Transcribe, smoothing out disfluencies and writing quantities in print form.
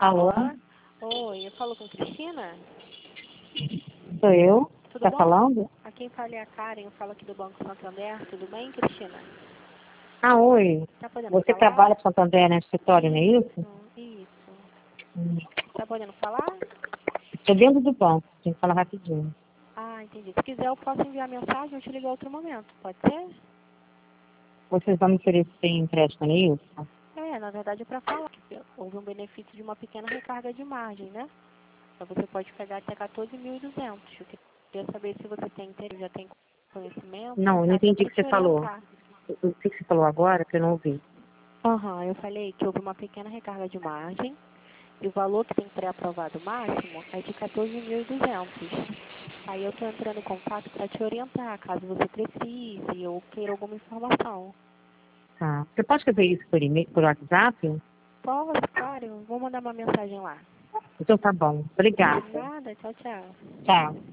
Alô? Oi, eu falo com Cristina? Sou eu? Tudo Tá bom? falando? A quem fala é a Karen, eu falo aqui do Banco Santander. Tudo bem, Cristina? Ah, oi. Tá podendo Você falar? trabalha para Santander no escritório, não é isso? Isso. Tá podendo falar? Estou dentro do banco, tem que falar rapidinho. Ah, entendi. Se quiser, eu posso enviar mensagem, eu te ligo a outro momento. Pode ser? Vocês vão me oferecer empréstimo, não é isso? Na verdade é para falar que houve um benefício de uma pequena recarga de margem, né? Então você pode pegar até 14.200. Eu queria saber se você tem interesse, já tem conhecimento, Não, eu não até entendi o para que te você falou. orientar. O que você falou agora que eu não ouvi? Eu falei que houve uma pequena recarga de margem e o valor que tem pré-aprovado máximo é de 14.200. Aí eu estou entrando em contato para te orientar, caso você precise ou queira alguma informação. Tá. Você pode fazer isso por e-mail, por WhatsApp? Posso, claro, eu vou mandar uma mensagem lá. Então tá bom. Obrigada. Nada, tchau, tchau. Tchau.